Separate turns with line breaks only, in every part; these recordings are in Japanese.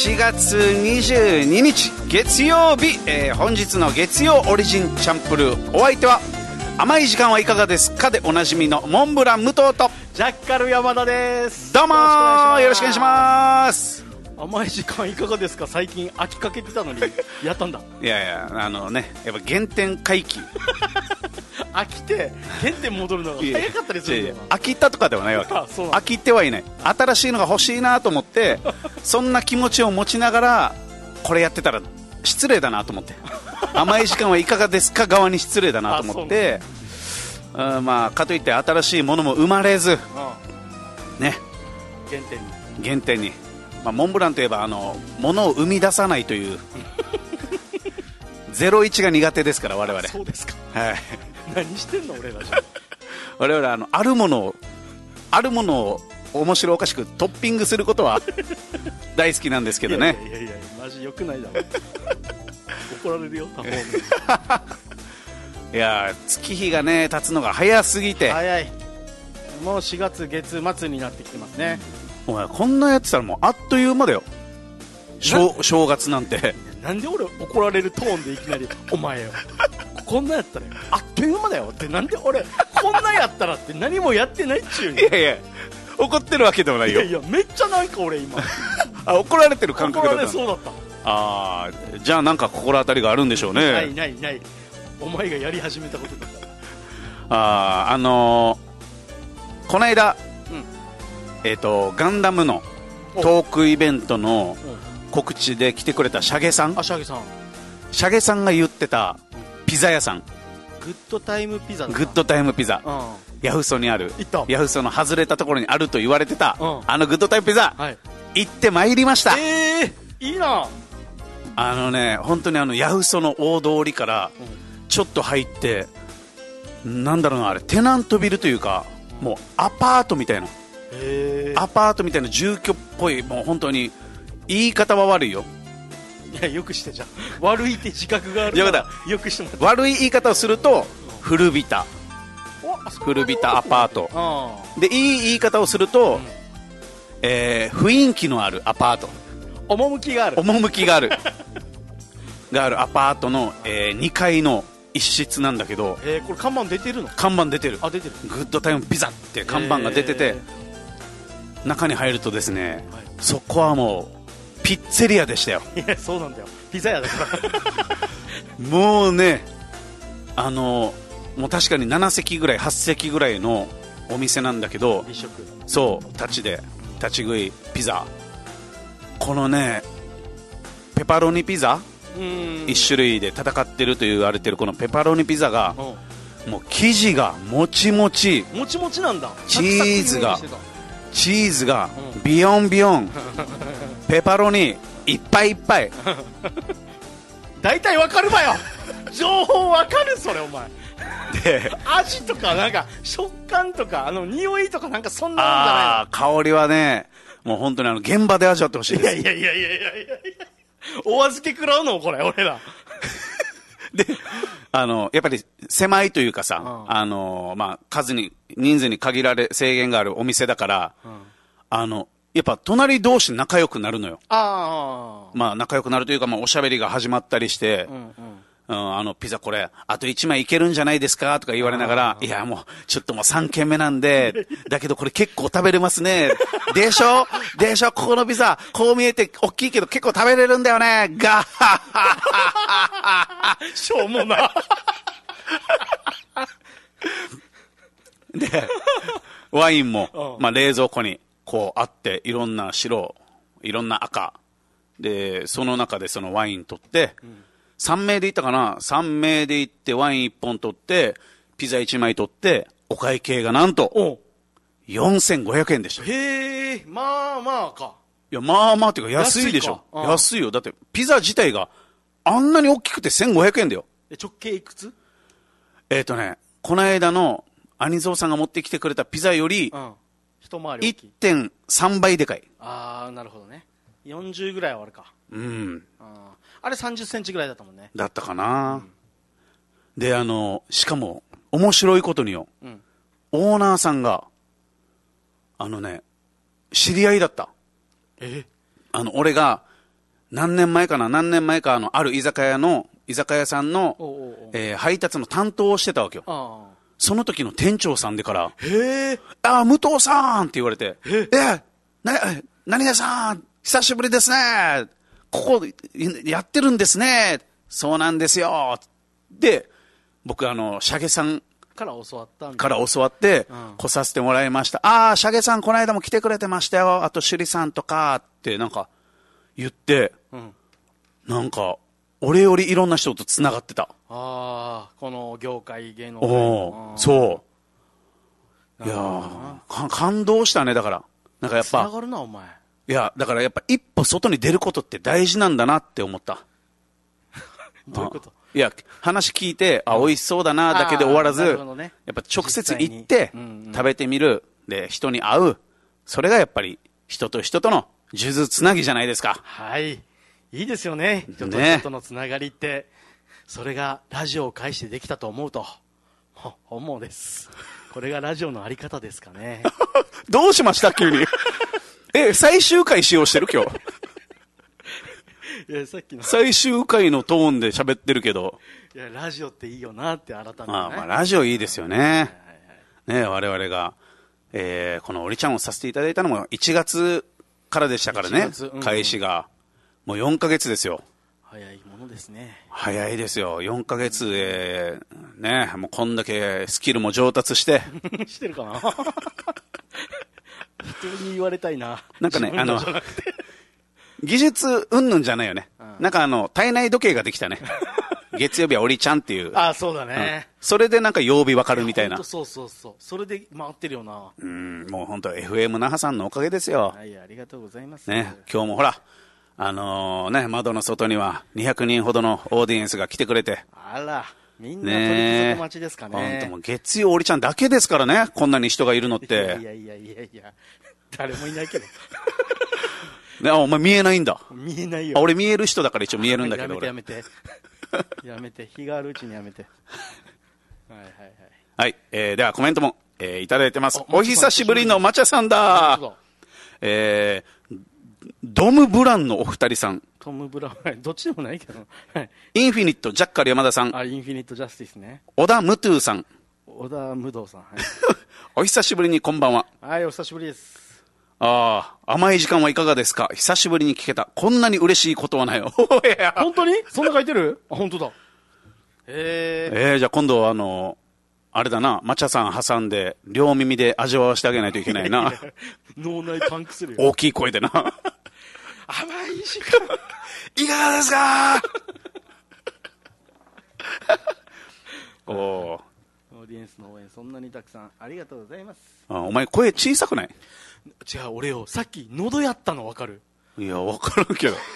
4月22日月曜日、本日の月曜オリジンチャンプルー、お相手は甘い時間はいかがですかでおなじみのモンブラン武藤と
ジャッカル山田です。
どうもー、よろしくお願いします。
甘い時間いかがですか。最近飽きかけてたのにやったんだ。
いやいや、やっぱ原点回帰
飽きて原点戻るのが早かったりするんだよな。
飽きたとかではないわけ。飽きてはいない。新しいのが欲しいなと思ってそんな気持ちを持ちながらこれやってたら失礼だなと思って甘い時間はいかがですか側に失礼だなと思ってまあ、かといって新しいものも生まれず、ね、原点に、まあ、モンブランといえばものを生み出さないという01が苦手ですから我々。
そうですか、
はい、
何してんの俺らじゃ
我々あるものを面白おかしくトッピングすることは大好きなんですけどね。
いやマジ良くないだろ怒られるよ他方面
いや月日がね経つのが早すぎて、
早い。もう4月月末になってきてますね。
お前こんなやってたらもうあっという間だよ。正月なんて。
なんで俺怒られるトーンでいきなりお前よこんなやったらあっという間だよって、なんで俺こんなやったらって何もやってないっちゅうに。
いや怒ってるわけでもないよ。
いやめっちゃなんか俺今
怒られてる感覚だった。
怒られそうだった。
じゃあなんか心当たりがあるんでしょうね。
ないお前がやり始めたことだ。
この間、ガンダムのトークイベントの告知で来てくれたシャゲさんが言ってたピザ屋さん、
グッドタイムピザ、
ヤフソにある、ヤフソの外れたところにあると言われてた、グッドタイムピザ、行ってまいりました。
いいな。
本当にヤフソの大通りからちょっと入って、なんだろうな、あれテナントビルというかもうアパートみたいな住居っぽい、もう本当に言い方は悪いよ。
いやよくして、じゃん悪いって自覚があるからよくしてもらって。
悪い言い方をすると古びたアパートで、いい言い方をすると、雰囲気のあるアパート、
趣がある
があるアパートの、2階の一室なんだけど、
これ看板出てるの？
看板出てる。
出てる。
グッドタイムピザって看板が出てて、中に入るとですね、そこはもうピッツェリアでしたよ。
いやそうなんだよ、ピザ屋だから
もうね、もう確かに7席ぐらい8席ぐらいのお店なんだけど、
美食、
そう立ち食いピザ、このねペパロニピザ1種類で戦ってると言われてるこのペパロニピザが、もう生地がもちもち
なんだ。
チーズがビヨンペパロニいっぱい
大体わかるわよ情報わかるそれお前
で、
味とかなんか食感とか匂いとかなんかそんなもんじゃないの？
香りはね、もう本当に現場で味わってほしいです。
いやお預け食らうのこれ俺ら
で、やっぱり狭いというかさ、まあ、人数に限られ制限があるお店だから、やっぱ隣同士仲良くなるのよ。まあ仲良くなるというか、まあ、おしゃべりが始まったりして、ピザこれあと1枚いけるんじゃないですかとか言われながら、いやもうちょっともう3軒目なんでだけどこれ結構食べれますねでしょここのピザこう見えて大きいけど結構食べれるんだよねガッハッハッハッ
しょうもな
でワインも、まあ、冷蔵庫にこうあって、いろんな白いろんな赤で、その中でそのワイン取って、3名で行ったかな、3名で行ってワイン1本取ってピザ1枚取って、お会計がなんと4500円でした。
へえ、まあまあか。
いやまあまあっていうか安いでしょ。安いよ。だってピザ自体があんなに大きくて1500円だよ。
直径いくつ？
この間の兄蔵さんが持ってきてくれたピザより、
一回り大きい。
1.3 倍でかい。
なるほどね。40ぐらいはあるか。あれ30センチぐらいだったもんね。
だったかな。で、しかも面白いことによ、オーナーさんが知り合いだった。俺が何年前か、ある居酒屋さんの、配達の担当をしてたわけよ。その時の店長さんでから、武藤さんって言われて、何々さん、久しぶりですね。ここ、やってるんですね。そうなんですよ。で、僕、シャゲさん
から教
わって、来させてもらいました。シャゲさん、この間も来てくれてましたよ。あと、シュリさんとか、ってなんか、言って、なんか、俺よりいろんな人と繋がってた。
この業界、芸能界。
そう。いや感動したね、だから。なんかやっぱ。
繋がるな、お前。
いや、だからやっぱ一歩外に出ることって大事なんだなって思った。
どういうこと？
いや、話聞いて、美味しそうだな、だけで終わらず、やっぱ直接行って、食べてみる、で、人に会う。それがやっぱり、人と人との数珠つなぎじゃないですか。
はい。いいですよね。人と人とのつながりって。それがラジオを介してできたと思うと、本望です。これがラジオのあり方ですかね。
どうしました急に。最終回使用してる今日。
いや、さっきの。
最終回のトーンで喋ってるけど。
いや、ラジオっていいよなって改めて、ね。
ラジオいいですよね。我々が、このオリちゃんをさせていただいたのも1月からでしたからね。開始が。もう4ヶ月ですよ。
早いものですね。
早いですよ。4ヶ月で、もうこんだけスキルも上達して。
してるかな。人に言われたいな。
なんかね、技術うんぬんじゃないよね。なんか体内時計ができたね。月曜日はオリちゃんっていう。
そうだね。
それでなんか曜日わかるみたいな。
そう。それで回ってるよな。
もう本当 FM 那覇さんのおかげですよ。
はい、ありがとうございます。
ね、今日もほら、窓の外には200人ほどのオーディエンスが来てくれて。
あら、みんな取り付属待ちですかね。
本当もう月曜オリちゃんだけですからね、こんなに人がいるのって。
いや、誰もいないけど。
お前見えないんだ。
見えないよ。
俺見える人だから一応見えるんだけど。
やめて。やめて。日があるうちにやめて。
はい。ではコメントも、いただいてます。お久しぶりのまちゃさんだ。ドム・ブランのお二人さん。
トム・ブラン、どっちでもないけど。
インフィニット・ジャッカル山田さん。
インフィニット・ジャスティスね。
小田ムトゥーさん。
小田無道さん。
お久しぶりにこんばんは。
はい、お久しぶりです。
甘い時間はいかがですか？久しぶりに聞けた。こんなに嬉しいことはないよ。
本当にそんな書いてる？本当だ。
じゃあ今度はあれだな、マチャさん挟んで、両耳で味わわしてあげないといけないな。
脳内パンクするよ。
大きい声でな。
甘い時間、
いかがですか？
オーディエンスの応援そんなにたくさんありがとうございます。
お前声小さくない？
違う、俺よ、さっき喉やったの分かる？
いや、分からんけど。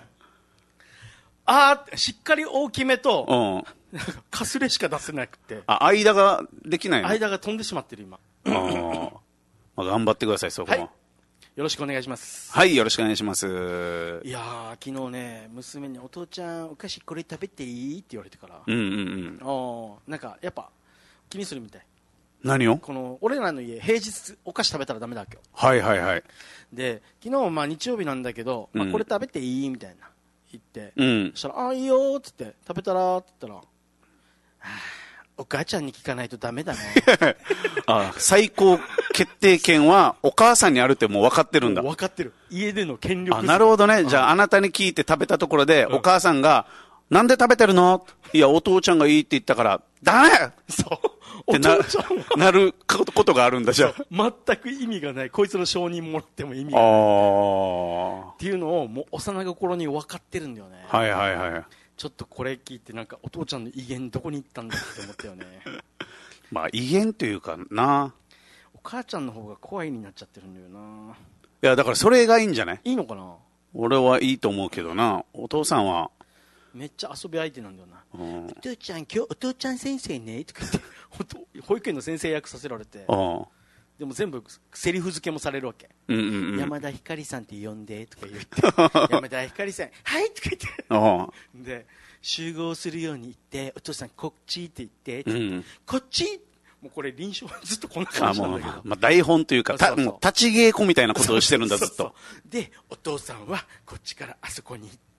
しっかり大きめと、かすれしか出せなくて。
間ができないの？
間が飛んでしまってる今。
頑張ってください、そこも。
よろしくお願いします。
はい、よろしくお願いします。
いやー、昨日ね、娘にお父ちゃんお菓子これ食べていいって言われてから。なんかやっぱ気にするみたい。
何を？
俺らの家平日お菓子食べたらダメだっけよ。
はい。
で昨日日曜日なんだけど、これ食べていいみたいな言って、そしたらいいよっつって食べたらって言ったら、お母ちゃんに聞かないとダメだね。
最高決定権はお母さんにあるってもう分かってるんだ。
分かってる。家での権力。
なるほどね。じゃああなたに聞いて食べたところで、お母さんがなんで食べてるの？いやお父ちゃんがいいって言ったからダメ。
そうお父ちゃんは
なることがあるんだ。じゃ
あ全く意味がない。こいつの承認もらっても意味がないっていうのをもう幼心に分かってるんだよね。
はい。
ちょっとこれ聞いてなんかお父ちゃんの威厳どこに行ったんだって思ったよね。
威厳というかな、
お母ちゃんの方が怖いになっちゃってるんだよな。
いやだからそれがいいんじゃない？
いいのかな？
俺はいいと思うけどな。お父さんは
めっちゃ遊び相手なんだよな。お父ちゃん今日お父ちゃん先生ねとか言って保育園の先生役させられて、でも全部セリフ付けもされるわけ。山田ひかりさんって呼んでとか言って山田ひかりさんはいとか言ってで集合するように言ってお父さんこっちって言って、こっちもうこれ臨床ずっとこんな感じなんだけど、
台本というかもう立ち稽古みたいなことをしてるんだずっと。
でお父さんはこっちからあそこに行っ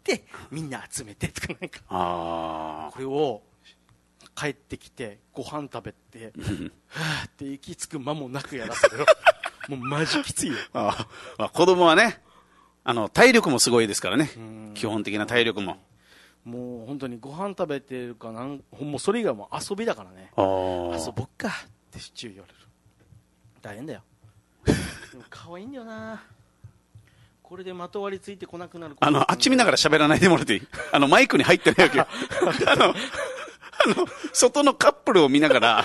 てみんな集めてとかなんか
あ
これを帰ってきてご飯食べてはぁって息つく間もなくやらせるよもうマジきついよ。
まあ、子供はね体力もすごいですからね、基本的な体力も。
もう本当にご飯食べてるかもうそれ以外も遊びだからね。遊ぼっかってシチュー言われる。大変だよでも可愛いんだよな。これでまとわりついてこなくなる。
あっち見ながら喋らないでもらっていい？マイクに入ってないわけよ外のカップルを見ながら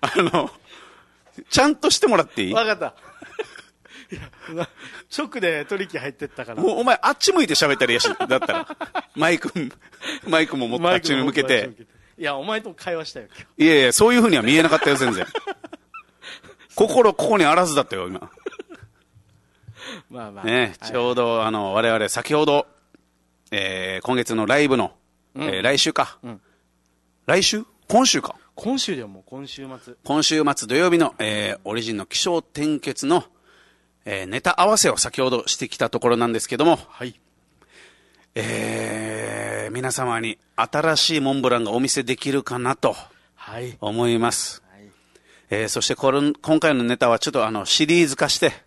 ちゃんとしてもらっていい？
分かったいや直で取引入ってったから。
もうお前あっち向いて喋ったらいいし、だったらマイクも持ってあっちに向けて。
いやお前とも会話したよ今
日。いやいや、そういう風には見えなかったよ全然心ここにあらずだったよ今
まあまあ
ね、ちょうど我々先ほど、今月のライブの、来週か、来週今週か
今週だよ。もう今週
末土曜日の、オリジンの起承転結の、ネタ合わせを先ほどしてきたところなんですけども、
はい、
皆様に新しいモンブランがお見せできるかなと思います、はい。そして今回のネタはちょっとシリーズ化して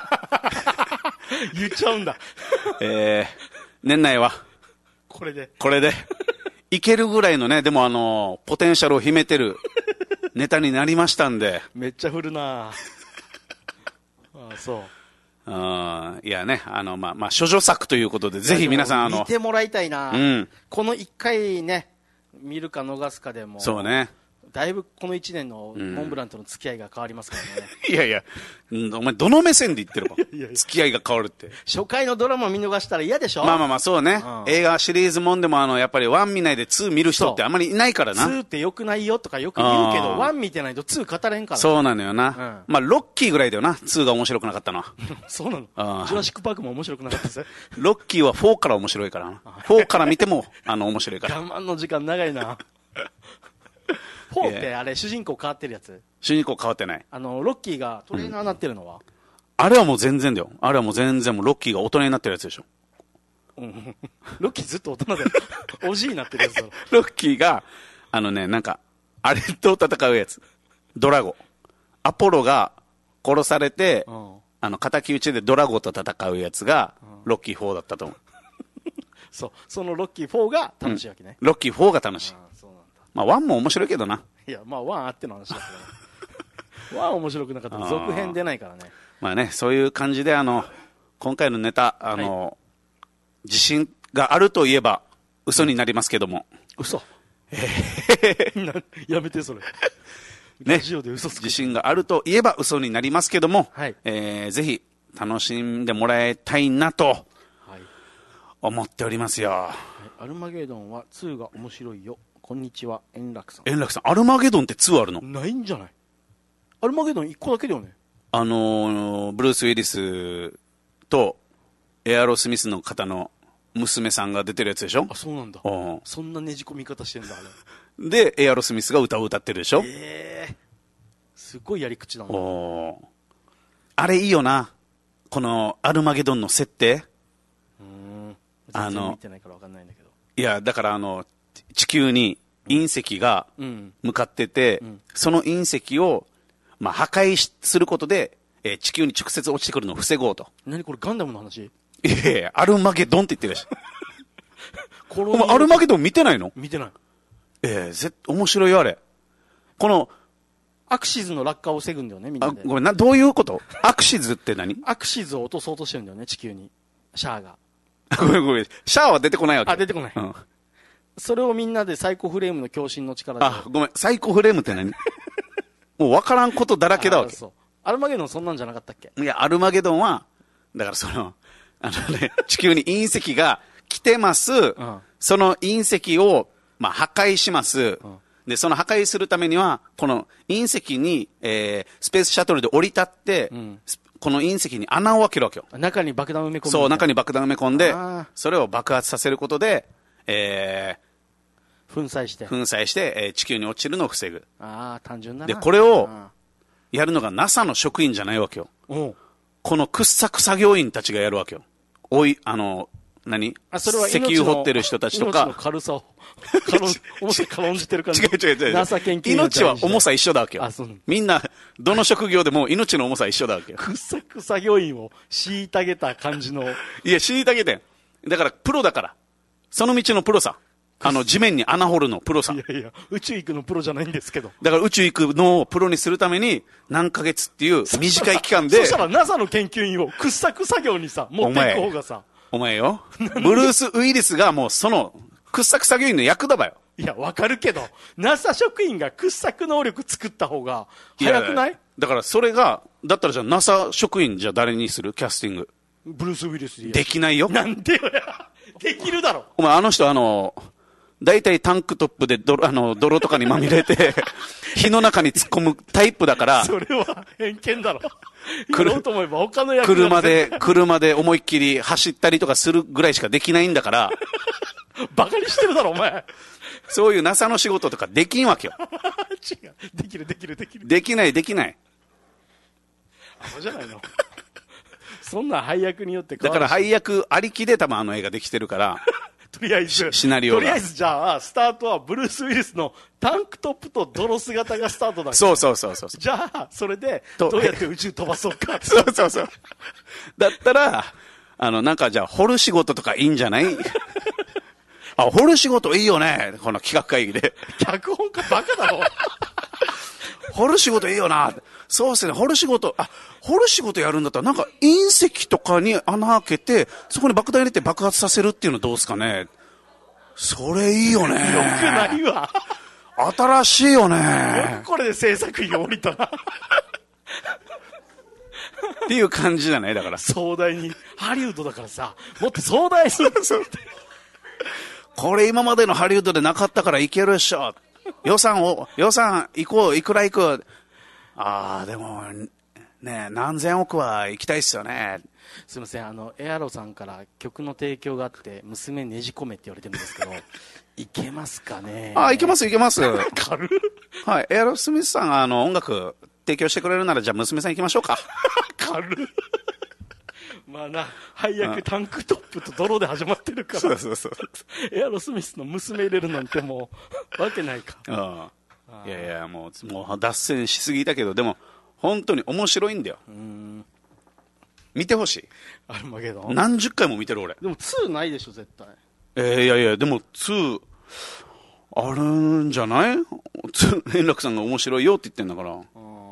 言っちゃうんだ
年内はこれでいけるぐらいのね、でもポテンシャルを秘めてるネタになりましたんで
めっちゃ振るなあそう。
いやね、まあ、処女作ということで、ぜひ皆さん
見てもらいたいな、この1回ね、見るか逃すかでも。
そうね。
だいぶこの1年のモンブランとの付き合いが変わりますからね。
いやいや、お前どの目線で言ってるか付き合いが変わるって。
初回のドラマ見逃したら嫌でしょ。
まあそうね、映画シリーズもんでもやっぱり1見ないで2見る人ってあんまりいないからな。
2って良くないよとかよく言うけど、1見てないと2語れんから。
そうなのよな、まあロッキーぐらいだよな、2が面白くなかったのは
そうなの。ジュラシックパークも面白くなかったです。
ロッキーは4から面白いからな。4から見ても面白いから。
我慢の時間長いな4ってあれ主人公変わってるやつ？
主人公変わってない。
ロッキーがトレーナーになってるのは、
あれはもう全然だよ。あれはもう全然もうロッキーが大人になってるやつでしょ。
ロッキーずっと大人だよ。おじいになってるやつだろ。
ロッキーがなんかあれと戦うやつ。ドラゴ。アポロが殺されて、敵討ちでドラゴと戦うやつがロッキー4だったと思う。
そのロッキー4が楽しいわけね。
ロッキー4が楽しい。
そうなんだ。
まあ1も面白いけどな。
いや、まあ1あっての話だけど。1面白くなかったら続編出ないからね。
まあね、そういう感じで今回のネタ、自信があるといえば嘘になりますけども。
嘘やめてそれ。
ね、
ラジオで嘘つく。
自信があるといえば嘘になりますけども、
はい、
ぜひ楽しんでもらいたいなと思っておりますよ。はい、
アルマゲドンは2が面白いよ。こんにちは、円楽さん。
円楽さん、アルマゲドンって2あるの？
ないんじゃない？アルマゲドン1個だけだよね。
ブルース・ウィリスとエアロスミスの方の娘さんが出てるやつでしょ？
あ、そうなんだ。そんなねじ込み方してんだ、あ
れ。で、エアロスミスが歌を歌ってるでしょ？
すごいやり口なんだ。
あれいいよな。このアルマゲドンの設定。
全然見てないから分かんないんだけど。
いや、だから地球に隕石が向かってて、その隕石を、まあ、破壊することで、地球に直接落ちてくるのを防ごうと。
何これ、ガンダムの話？
いやいや、アルマゲドンって言ってるし。お前アルマゲドン見てないの？
見てない。
面白いよ、あれ。この、
アクシズの落下を防ぐんだよね、みんなで。
ごめん、どういうこと？アクシズって何？
アクシズを落とそうとしてるんだよね、地球に。シャアが。
ごめん。シャアは出てこないわけ。
出てこない。それをみんなでサイコフレームの共振の力で。
ごめん、サイコフレームって何？もう分からんことだらけだわけ。
アルマゲドンそんなんじゃなかったっけ？
いや、アルマゲドンは、だから地球に隕石が来てます。その隕石を、まあ、破壊します。で、その破壊するためには、この隕石に、スペースシャトルで降り立って、この隕石に穴を開けるわけよ。
中に爆弾を埋め込んで。
そう、中に爆弾を埋め込んで、それを爆発させることで、
粉砕して、
地球に落ちるのを防ぐ。
単純だな。
で、これを、やるのが NASA の職員じゃないわけよ。この掘削作業員たちがやるわけよ。 何
それは
石油掘ってる人たちとか。
命の軽さを、重さ軽んじてる感じ。
違う。
NASA 研究員
命は重さ一緒だわけよ。みんな、どの職業でも命の重さ一緒だわけよ。
掘削作業員を虐げた感じの。
いや、虐げてん。だから、プロだから。その道のプロさ。地面に穴掘るのプロさ。
いや、宇宙行くのプロじゃないんですけど。
だから宇宙行くのをプロにするために、何ヶ月っていう短い期間で。
そしたら NASA の研究員を掘削作業にさ、持っていく方がさ。
お前よ。ブルース・ウィリスがもうその、掘削作業員の役だばよ。
いや、わかるけど、NASA 職員が掘削能力作った方が、早くない？
だからそれが、だったらじゃあ NASA 職員じゃ誰にするキャスティング。
ブルース・ウィリス
できないよ。
なんでよや。できるだろ。
お前大体タンクトップで泥とかにまみれて、火の中に突っ込むタイプだから。
それは偏見だろ。やろうと思えば他の役
車で思いっきり走ったりとかするぐらいしかできないんだから。
バカにしてるだろ、お前。
そういう NASA の仕事とかできんわけよ。
違う。できる。
できない。
じゃないの。そんな配役によって
だから配役ありきで多分映画できてるから。
とりあえず、
シナリオが。
とりあえずじゃあ、スタートはブルース・ウィリスのタンクトップと泥姿がスタートだ。
そう。
じゃあ、それで、どうやって宇宙飛ばそうか。
そう。だったら、なんかじゃあ、掘る仕事とかいいんじゃない掘る仕事いいよね。この企画会議で。
脚本家バカだろ。
掘る仕事いいよな。そうですね、掘る仕事やるんだったら、なんか隕石とかに穴開けて、そこに爆弾入れて爆発させるっていうのどうですかね。それいいよね。
よくないわ。
新しいよね。
よくこれで制作費が降りたな。
っていう感じじゃないだから。
壮大に。ハリウッドだからさ、もっと壮大に。
これ今までのハリウッドでなかったからいけるでしょ。予算行こう、いくら行く。でも、ね、何千億は行きたいっすよね。
すいません、エアロさんから曲の提供があって、娘ねじ込めって言われてるんですけど、いけますかね。
いけます。
軽
はい、エアロスミスさんが音楽提供してくれるなら、じゃあ娘さん行きましょうか。
軽まあな、配役タンクトップと泥で始まってるから。
そう。
エアロスミスの娘入れるなんてもう、わけないか。
いや、もう脱線しすぎだけど、でも、本当に面白いんだよ。見てほしい。
アルマゲドン。
何十回も見てる俺。
でも2ないでしょ、絶対。
いや、でも2、あるんじゃない？円楽さんが面白いよって言ってんだから。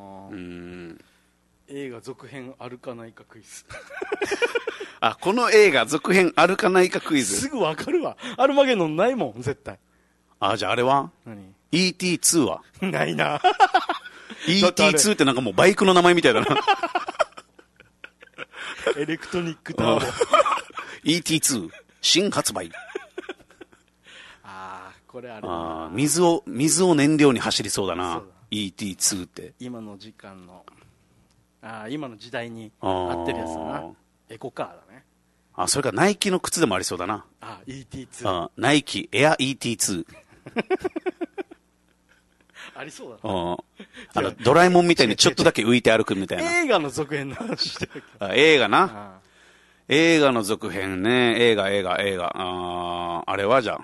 映画続編あるかないかクイズ。
この映画続編あるかないかクイズ。
すぐわかるわ。アルマゲドンないもん、絶対。
じゃああれは？
何？
ET2 は？
ないな。
ET2 ってなんかもうバイクの名前みたいだな。
エレクトニックターボ。
ET2 新発売。
これあれ。
水を燃料に走りそうだな。ET2 って。
今の時間の。今の時代に合ってるやつだな。エコカーだね。
それからナイキの靴でもありそうだな。
ET2。
ナイキエア ET2。
ありそうだな。
ドラえもんみたいにちょっとだけ浮いて歩くみたいな。
映画の続編の話してるけど。
映画な。映画の続編ね。映画。あれはじゃあ。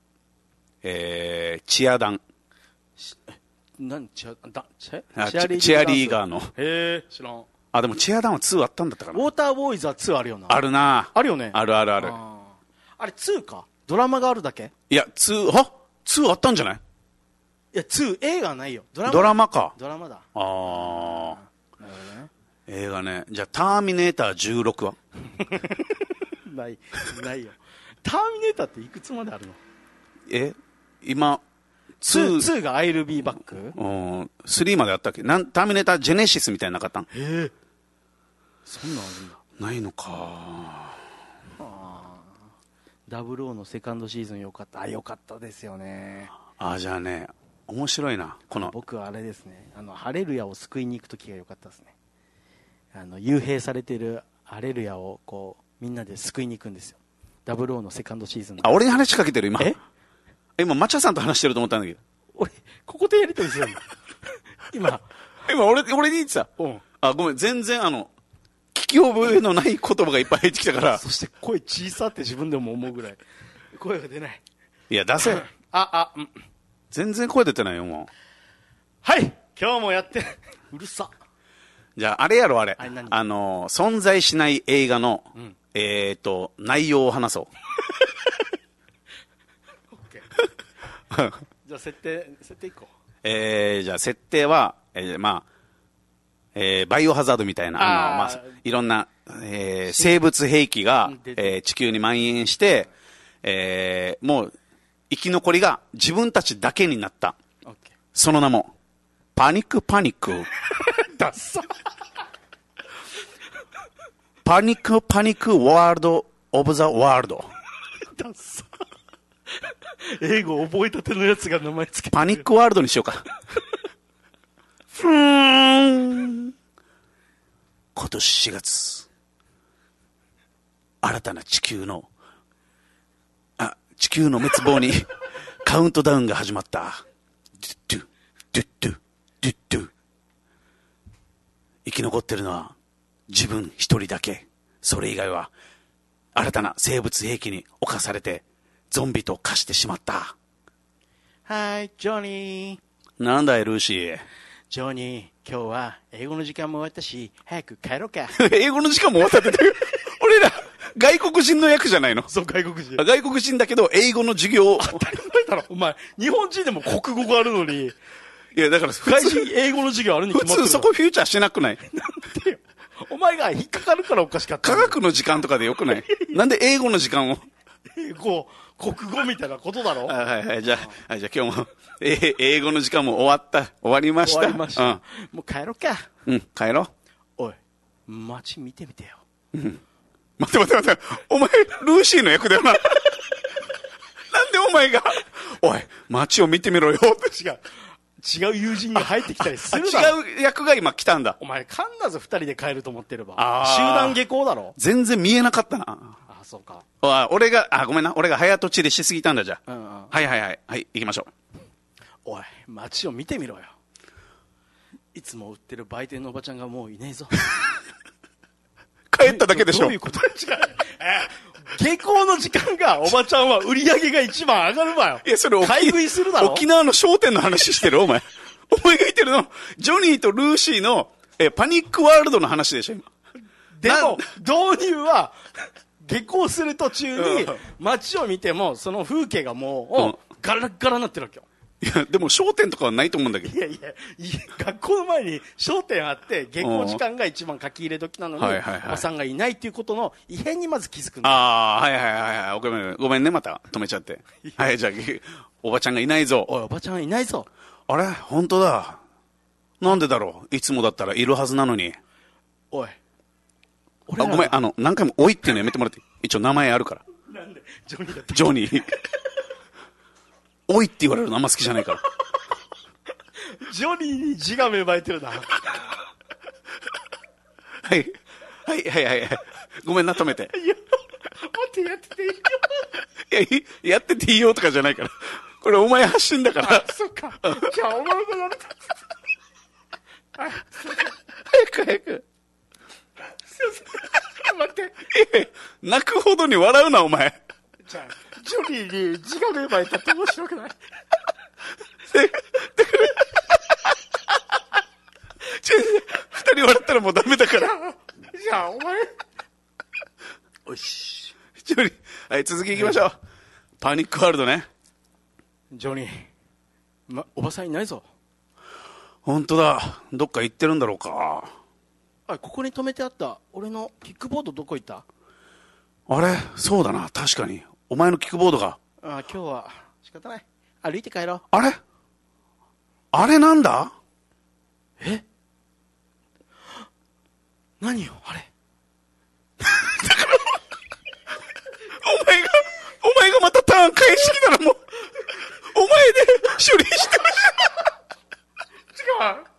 チアダン。
何チア
リーガーの。
知らん。
でもチアダンは2あったんだったかな。
ウォーターボーイズは2あるよな。
あるな。
あるよね。
ある。
あれ2か。ドラマがあるだけ？
いや、2あったんじゃない？
いや、2、映画はないよ。
ドラマか。
ドラマだ。
なるほどね。映画ね。じゃあ、ターミネーター16は？
ないよ。ターミネーターっていくつまであるの？
今、
2が I'll be back？
3まであったっけ？ターミネータージェネシスみたいなのなかったん？
そんなんあるんだ。
ないのか。
00のセカンドシーズンよかった。よかったですよね。
じゃあね、面白いな。
僕はあれですね、ハレルヤを救いに行くときがよかったですね。幽閉されてるハレルヤをみんなで救いに行くんですよ。00のセカンドシーズン。
俺に話しかけてる今。今、マチャさんと話してると思ったんだけど。
俺、ここでやりとりしてるの。今
俺に言ってた。ごめん、全然聞き覚えのない言葉がいっぱい入ってきたから。
そして声小さって自分でも思うぐらい。声が出ない。
いや、出せ。全然声出てないよ、もう。
はい、今日もやって。うるさ。
じゃあ、あれやろ、あれ。存在しない映画の、内容を話そう。
じゃあ、設定いこう。
じゃあ、設定は、バイオハザードみたいな、いろんな、生物兵器が、地球に蔓延して、もう、生き残りが自分たちだけになった。その名も、パニック。
ダッサ。
パニックワールドオブザワールド。
ダッサ。英語覚えたてのやつが名前つけて。
パニックワールドにしようか。今年4月、新たな地球の滅亡にカウントダウンが始まった。ドゥ生き残ってるのは自分一人だけ。それ以外は新たな生物兵器に侵されてゾンビと化してしまった。
はい、ジョニー。
なんだい、ルーシー。
ジョニー、今日は英語の時間も終わったし、早く帰ろうか。
英語の時間も終わったって俺ら、外国人の役じゃないの？
そう、外国人。
外国人だけど、英語の授業。
当たり前だろ。お前、日本人でも国語があるのに。
いや、だから、
外人英語の授業あるに決まってる。
普通そこフューチャーしてなくない？なん
でよ。お前が引っかかるからおかしかった。
科学の時間とかでよくない？なんで英語の時間を。
英語、国語みたいなことだろ？
はいじゃあ今日も、英語の時間も終わりました。
もう帰ろうか。
帰ろう。
おい、街見てみてよ。
待って。お前、ルーシーの役だよな。なんでお前が、おい、街を見てみろよ。
違う友人が入ってきたりするだろ。
違う役が今来たんだ。
お前、カンナズ2人で帰ると思ってれば。集団下校だろ。
全然見えなかったな。
そうか。
ごめんな。俺が早とちりしすぎたんだ、じゃあ。はい、行きましょう。
おい、街を見てみろよ。いつも売ってる売店のおばちゃんがもういねえぞ。
帰っただけでしょ。
どういうこと？違う。下校の時間がおばちゃんは売り上げが一番上がるわよ。
いや、それ
買い食いするだろ。
沖縄の商店の話してる、お前。お前が言ってるの、ジョニーとルーシーの、パニックワールドの話でしょ、今。
でも、導入は、下校する途中に、街を見ても、その風景がもう、ガラッガラになってるわけよ。
いや、でも商店とかはないと思うんだけど。
いや、学校の前に商店あって、下校時間が一番書き入れ時なのに、おばさんがいないっていうことの異変にまず気づくんだ。
はい。ごめんね、また止めちゃって。はい、じゃあ、おばちゃんがいないぞ。
おい、おばちゃんいないぞ。
あれ？本当だ。なんでだろう？いつもだったらいるはずなのに。
おい。
ごめん、何回もおいっていうのやめてもらって。一応名前あるから。
なんで？ジョニーだった。
ジョニー。おいって言われるのあんま好きじゃないから。
ジョニーに字が芽生えてるな。はい。
ごめんな、止めて。
いや、待って、やってていいよ。
いや、やってていいよとかじゃないから。これお前発信だから。
そっか。じゃあ、お前がやる。
早く。
すいません。待って。
泣くほどに笑うな、お前。
じゃあ、ジョニーに字が芽生えたって面白くない？
二人笑ったらもうダメだから。
じゃあ、お前。よし。
ジョニー、はい、続き行きましょう。パニックワールドね。
ジョニー、おばさんいないぞ。
本当だ。どっか行ってるんだろうか。
ここに止めてあった俺のキックボードどこ行った？
あれ？そうだな、確かに。お前のキックボードが。
今日は仕方ない。歩いて帰ろう。
あれなんだ？
何よ、あれ。
だから、お前がまたターン返してきたらもう、お前で処理してほしい。
違う。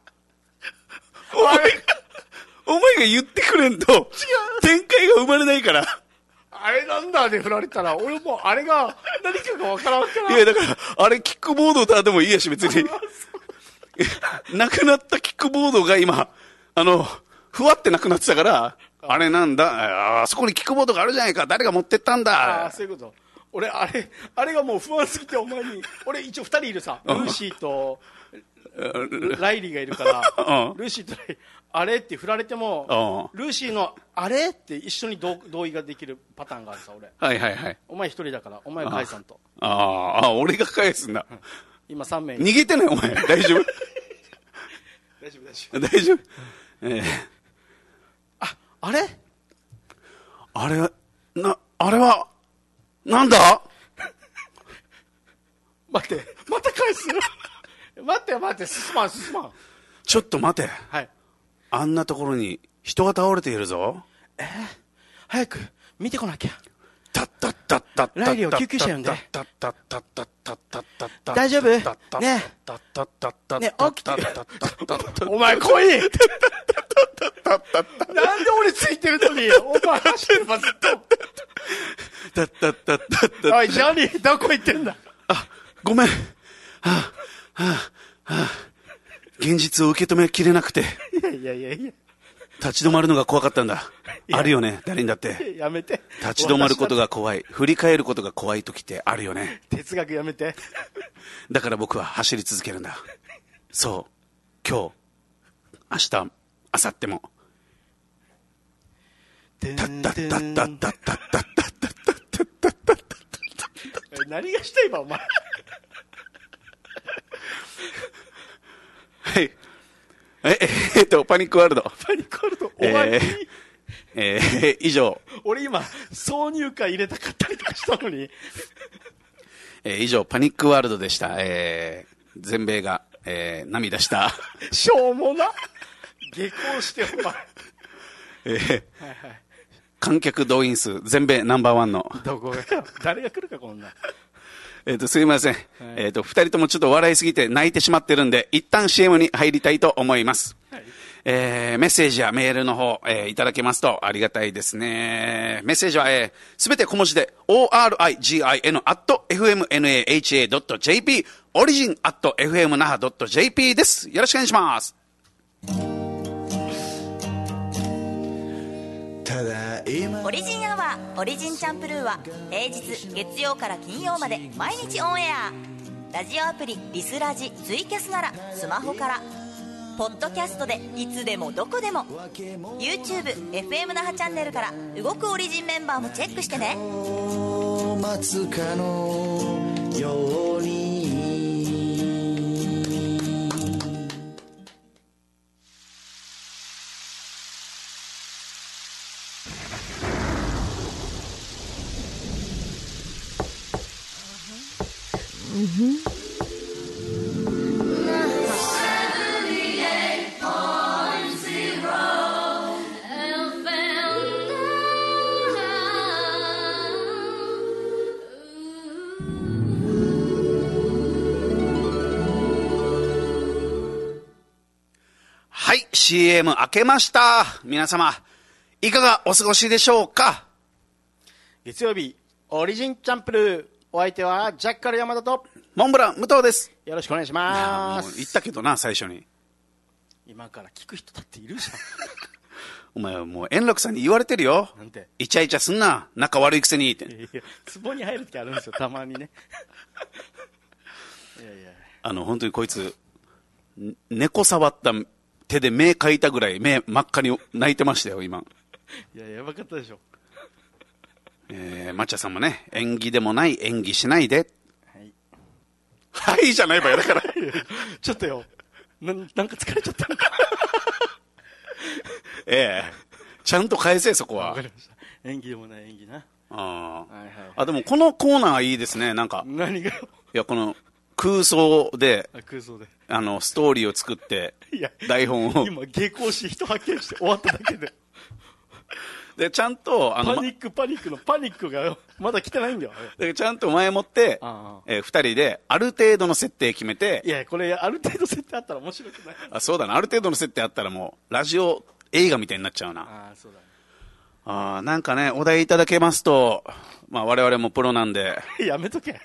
お前が言ってくれんと、展開が生まれないから。
あれなんだで振られたら、俺もあれが何かがわからんから。
いや、だから、あれキックボードだでもいいやし、別に。なくなったキックボードが今、ふわってなくなってたから、 あれなんだ、あそこにキックボードがあるじゃないか、誰が持ってったんだ。
ああ、そういうこと。俺、あれがもう不安すぎて、お前に、俺一応2人いるさ、ルーシーとライリーがいるから、ルーシーとライリー、あれって振られても、ルーシーのあれって一緒に同意ができるパターンがあるさ、俺。
はいはいはい。
お前1人だから、お前返さんと。
俺が返すんだ。
今3名。
逃げてない、お前。大丈夫
大丈夫、
大丈夫。
あれ
あれは、なんだ
待って、また返す待って、進まん。
ちょっと待て。
はい。
あんなところに人が倒れているぞ。
早く見てこなきゃ。
ラ
イリーを救急車呼んで。大
大
丈夫？ねえ、起きて。お前来い。なんで俺ついてるのに、お前走ってるばずっと。おい、ジャニー、どこ行ってんだ。
ごめん。現実を受け止めきれなくて。
いや。
立ち止まるのが怖かったんだ。あるよね、誰にだって。
やめて。
立ち止まることが怖い。振り返ることが怖い時ってあるよね。
哲学やめて。
だから僕は走り続けるんだ。そう。今日、明日、明後日も。
何がした今お前。
はい。パニックワールド。
終わり。
以上。
俺今、挿入歌入れたかったりとかしたのに。
以上、パニックワールドでした。全米が、涙した。
しょうもな。下校してお前。
観客動員数、全米ナンバーワンの。
どこが誰が来るか、こんな。
すいません。二人ともちょっと笑いすぎて泣いてしまってるんで、一旦 CM に入りたいと思います。はい、メッセージやメールの方、いただけますとありがたいですね。メッセージは、すべて小文字で、origin@fmnaha.jp、origin@fmnaha.jp です。よろしくお願いします。
オリジンアワーオリジンチャンプルーは平日月曜から金曜まで毎日オンエア。ラジオアプリリスラジツイキャスならスマホから、ポッドキャストでいつでもどこでも YouTube、FM 那覇チャンネルから動くオリジンメンバーもチェックしてね。
待つかのように
はい、CM 開けました。皆様、いかがお過ごしでしょうか。
月曜日、オリジンチャンプルー。お相手は、ジャッカル山田と、
モンブラン武藤です。
よろしくお願いします。
もう言ったけどな、最初に。
今から聞く人だっているじゃん。
お前はもう円楽さんに言われてるよ。
なんて。
イチャイチャすんな、仲悪いくせにって。
壺に入る時あるんですよ、たまにね。
本当にこいつ、猫触った手で目描いたぐらい目真っ赤に泣いてましたよ、今。
いや、やばかったでしょ。
マッチャさんもね、演技でもない演技しないで。
はい。
はいじゃないばよ、だから。
ちょっとよ、なんか疲れちゃったのか。
ちゃんと返せ、そこは。
わかりました。演技でもない演技な。
でもこのコーナーいいですね、なんか。
何がよ。
いや、この空想で、
スト
ーリーを作って、台本を。
今、下校し人発見して終わっただけで。
で、ちゃんと、
パニックのパニックがまだ来てないんだよ。
でちゃんと前もって、二人である程度の設定決めて。
いや、これある程度設定あったら面白くない？
そうだな、ある程度の設定あったらもう、ラジオ映画みたいになっちゃうな。
そうだね。
なんかね、お題いただけますと、まあ我々もプロなんで。
やめとけ。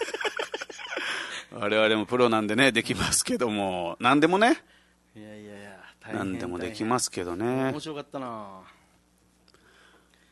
我々もプロなんでね、できますけども、なんでもね。
いや、
なんでもできますけどね。
面白かったな。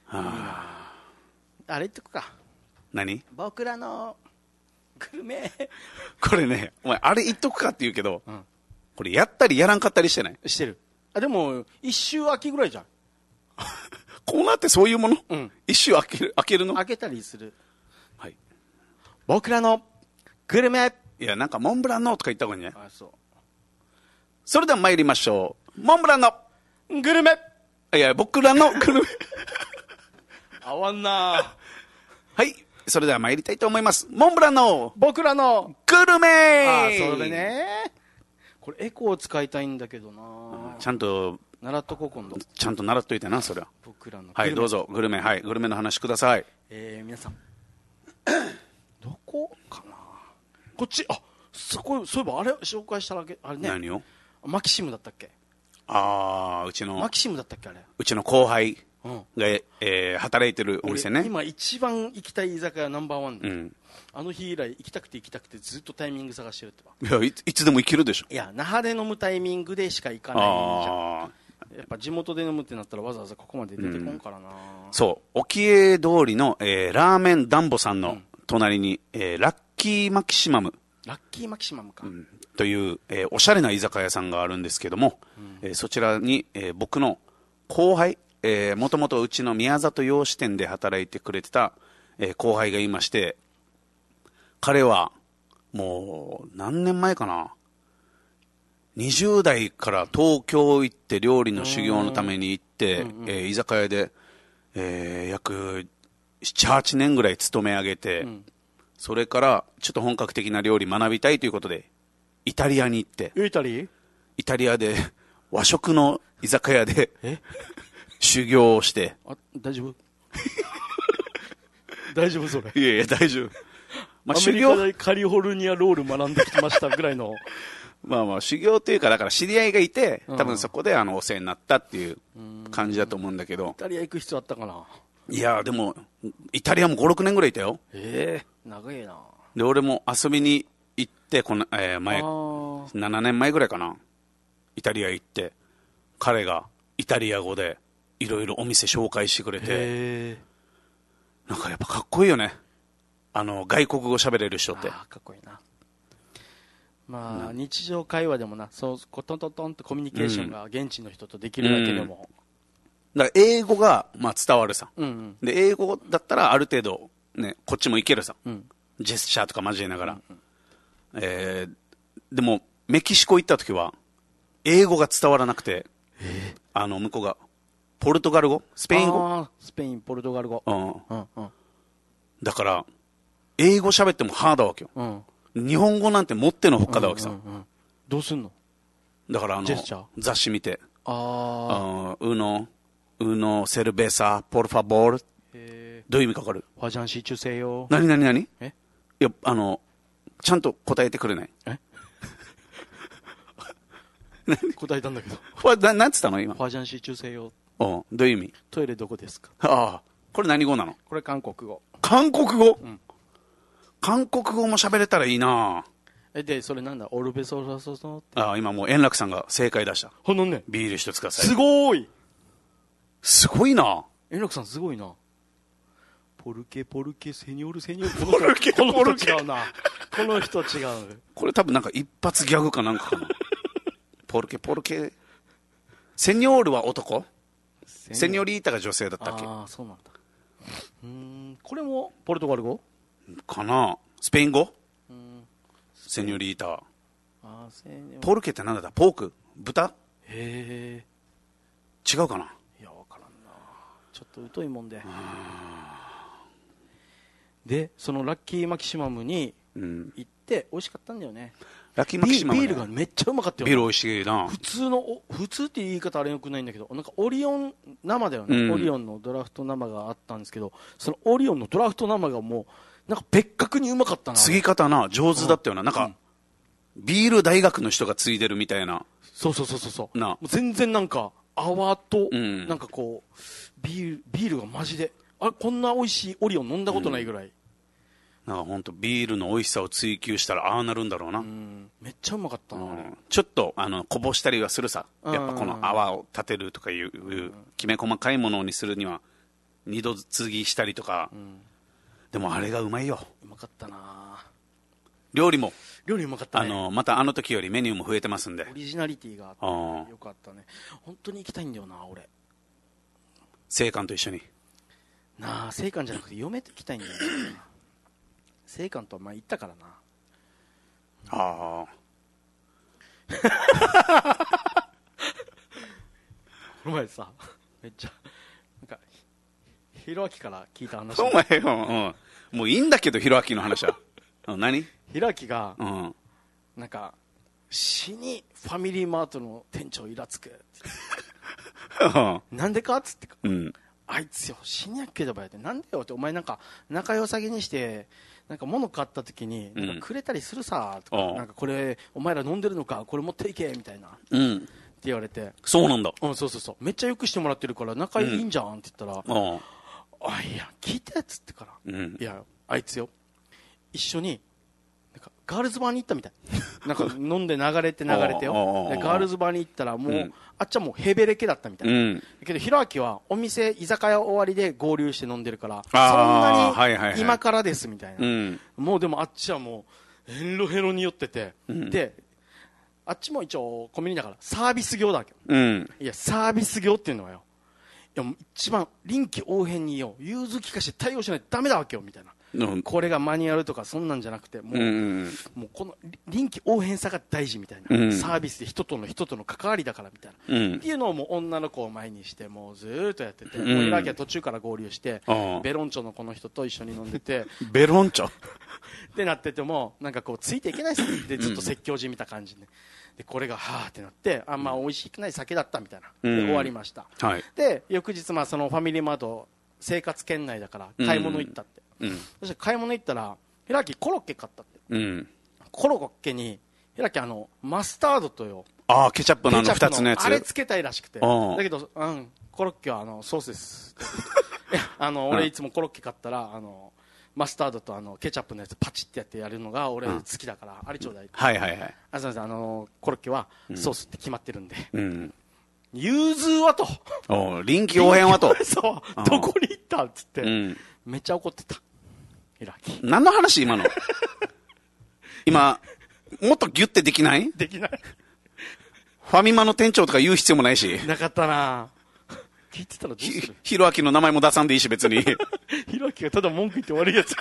いいな。あれ言っとくか。
何？
僕らのグルメ。
これね、お前あれ言っとくかって言うけど、これやったりやらんかったりしてない？
してる。あ、でも一周空きぐらいじゃん。
コーナーってそういうもの？一周開けるの？
開けたりする。
はい。
僕らのグルメ。
いや、なんかモンブランのとか言った方がいいんじゃない？
あ、そう。
それでは参りましょう。モンブランの
グルメ。
いや、僕らのグルメ。
合わんな。
はい。それでは参りたいと思います。モンブランの
僕らの
グルメ。
あ、それね。これエコー使いたいんだけどな。
ちゃんと
習っとこう今度。
ちゃんと習っといてな、それは。
僕らの
はい、どうぞグルメ、はい、グルメの話ください。
皆さんどこかな。こっち。あ、そういえばあれ紹介しただけあれね。
何を？
マキシムだったっけ？
ああ、うちの
マキシムだったっけあれ。
うちの後輩が、働いてるお店ね。
今一番行きたい居酒屋ナンバーワンで、
うん、
あの日以来行きたくてずっとタイミング探してるって
ば。いや、いつでも行けるでしょ。
いや、那覇で飲むタイミングでしか行かないじゃん。やっぱ地元で飲むってなったらわざわざここまで出てこんからな。
そう、沖江通りの、ラーメンダンボさんの隣に、ラッキーマキシマム。
ラッキーマキシマムか。
という、おしゃれな居酒屋さんがあるんですけども、そちらに、僕の後輩、もともとうちの宮里洋紙店で働いてくれてた、後輩がいまして、彼はもう何年前かな、20代から東京行って料理の修行のために行って、居酒屋で、約7、8年ぐらい勤め上げて、それからちょっと本格的な料理学びたいということでイタリアに行って、イタリアで和食の居酒屋で修行をして。
あ、大丈夫大丈夫それ。
いやいや大丈夫。
まあ、アメリカでカリフォルニアロール学んできましたぐらいの
まあまあ修行というか、だから知り合いがいて、多分そこでお世話になったっていう感じだと思うんだけど。
イタリア行く必要あったかな。
いやでもイタリアも5、6年ぐらいいたよ。
長いな。
で俺も遊びに行って前7年前ぐらいかな、イタリア行って、彼がイタリア語でいろいろお店紹介してくれて、なんかやっぱかっこいいよね、外国語喋れる人って。
かっこいいな。まあ日常会話でもな、そうトントントンとコミュニケーションが現地の人とできるだけでも、
だから英語がまあ伝わるさ、で英語だったらある程度ね、こっちもいけるさ、ジェスチャーとか交えながら、でもメキシコ行った時は英語が伝わらなくて、向こうがポルトガル語、スペイン語、
スペイン、ポルトガル語、
だから英語喋ってもハードだわけよ、日本語なんてもってのほかだわけさ、
どうすんの。
だから
ジェスチャー
雑誌見て、ウノセルベサポルファボール、どういう意味かかる？
ファジャンシー中世よ。
何いや、ちゃんと答えてくれない？
答えたんだけど。
なんつったの今？
ファジャンシー中世よ。
どういう意味？
トイレどこですか？
これ何語なの？
これ韓国語。
韓国語？韓国語も喋れたらいいな。
で、それなんだ？オルベソロソソって。
今もう円楽さんが正解出した。
ね。
ビール一つください。
すごい。
すごいな。
円楽さんすごいな。ポルケセニョールセニョール。
この
人違うな。この人違う。
これ多分なんか一発ギャグかなんかかな。ポルケセニョールは男、セニョリータが女性だったっけ？
そうなんだ。これもポルトガル語
かな。スペイン語？セニョリータ。ポルケって何だった？ポーク？豚？違うかな。
いや、わからんな。ちょっと疎いもんで。で、そのラッキーマキシマムに行って美味しかったんだよね。
ラッキーマキシマム、
ビールがめっちゃうまかったよ。
ビール美味しいな。
普通っていう言い方あれよくないんだけど、なんかオリオン生だよね、オリオンのドラフト生があったんですけど、そのオリオンのドラフト生がもうなんか別格にうまかったな。
継ぎ方な、上手だったよな。なんか、ビール大学の人が継いでるみたいな。
そう
な。
もう全然なんか泡と、なんかこうビールがマジで、こんな美味しいオリオン飲んだことないぐらい、
なんか本当ビールの美味しさを追求したらああなるんだろうな。
めっちゃうまかったな、
ちょっとこぼしたりはするさ。やっぱこの泡を立てるとかいうきめ細かいものにするには二度継ぎしたりとか、でもあれがうまいよ。
うまかったな。
料理も
うまかったね。
またあの時よりメニューも増えてますんで、
オリジナリティがあってよかったね。本当に行きたいんだよな俺。
青函と一緒に
なあ、青函じゃなくて嫁と行きたいんだよな。青函とはまあ行ったからな。
ああ
この前さ、めっちゃなんかひろあきから聞いた話。
お前よ、もういいんだけど、ひろあきの話は。何？
ひろあきが、なんか死にファミリーマートの店長イラつくってなんでかっつって、あいつよ死にやっけどばやって、なんでよって、お前なんか仲良さげにしてなんか物買った時になんかくれたりするさとか、なんかこれお前ら飲んでるのか、これ持っていけみたいな、って言われて。
そうなんだ。
そうめっちゃよくしてもらってるから仲いいんじゃんって言ったら、あ、いや聞いてっつってから、いやあいつよ一緒になんかガールズバーに行ったみたいなんか飲んで流れてよでガールズバーに行ったらもう、あっちはもうヘベレケだったみたいな、だけどひろあきはお店居酒屋終わりで合流して飲んでるから、そんなに今からですみたいな、もうでもあっちはもうヘロヘロに酔ってて、であっちも一応コンビニだからサービス業だけど、いやサービス業っていうのはよ、いや一番臨機応変によ融通きかして対応しないとダメだわけよみたいな、これがマニュアルとかそんなんじゃなくて、もうこの臨機応変さが大事みたいな、サービスで人との関わりだからみたいな、っていうのをもう女の子を前にしてもうずーっとやってて、もうイラキは途中から合流して、ベロンチョのこの人と一緒に飲んでて
ベロンチョ
ってなっててもなんかこうついていけないっすでずっと説教じみた感じで、でこれがはーってなって、あんま美味しくない酒だったみたいな、で終わりました、で翌日そのファミリーマート生活圏内だから買い物行ったって、そして買い物行ったらひらきコロッケ買ったって、コロッケにひらきマスタードとよ、
ケチャップの2つのやつ、
あれつけたいらしくて、だけど、コロッケはソースですいや俺いつもコロッケ買ったらマスタードとケチャップのやつパチってやってやるのが俺好きだから、あれちょうだいって、すみませんコロッケはソースって決まってるんで、融通はと
臨機応変はと
そうどこに行ったっつって、めっちゃ怒ってたひらき。
何の話今の今もっとギュッてできない？
できない。
ファミマの店長とか言う必要もないし。
なかったな。聞いてたらどうする？
ひろあきの名前も出さんでいいし別に
ひろあきがただ文句言って悪いやつ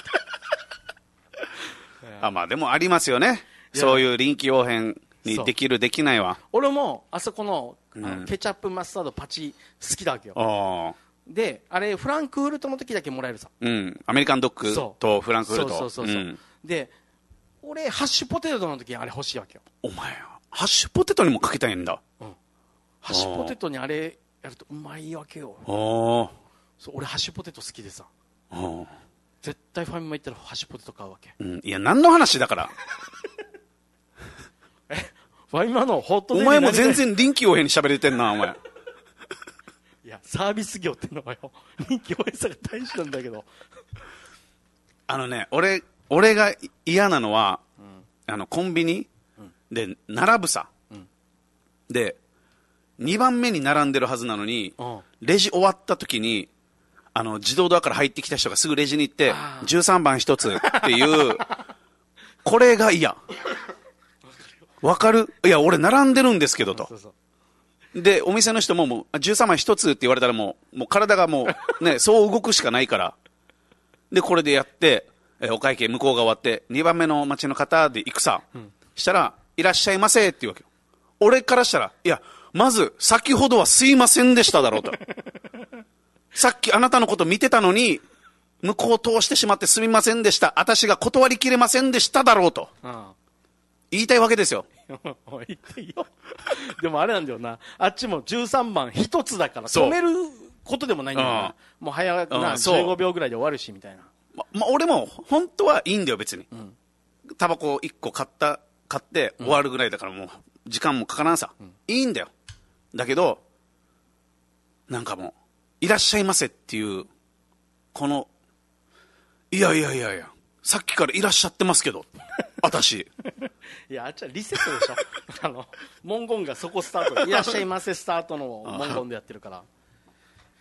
まあでもありますよね、そういう臨機応変にできるできないは。
俺もあそこのケチャップマスタードパチ好きだわけよ。であれフランクフルトの時だけもらえるさ、
アメリカンドッグとフランクフルト、
で俺ハッシュポテトの時にあれ欲しいわけよ。
お前ハッシュポテトにもかけたいんだ。
ハッシュポテトにあれやるとうまいわけよ。そう俺ハッシュポテト好きでさ、絶対ファミマ行ったらハッシュポテト買うわけ。
いや何の話だから
ファミマのホット
デリお前も全然臨機応変に喋れてんなお前
いやサービス業ってのはよ臨機応変さが大事なんだけど
俺が嫌なのは、コンビニ、で並ぶさ、で2番目に並んでるはずなのに、レジ終わった時に自動ドアから入ってきた人がすぐレジに行って13番1つっていうこれが嫌。わかる？いや俺並んでるんですけどと。でお店の人ももう13番1つって言われたらもう体がもうねそう動くしかないから、でこれでやってお会計向こうが終わって2番目の待ちの方で行くさ、したらいらっしゃいませって言うわけよ。俺からしたらいやまず先ほどはすいませんでしただろうとさっきあなたのこと見てたのに向こう通してしまってすみませんでした、私が断りきれませんでしただろうと言いたいわけですよ
言っていいよでもあれなんだよな、あっちも13番一つだから止めることでもないんだよな、もう早くな15秒ぐらいで終わるしみたいな。
俺も本当はいいんだよ別に、タバコ1個買って終わるぐらいだからもう時間もかからんさ、いいんだよ。だけどなんかもういらっしゃいませっていうこのいやさっきからいらっしゃってますけど私
いやあっちはリセットでしょ文言がそこスタート、いらっしゃいませスタートの文言でやってるから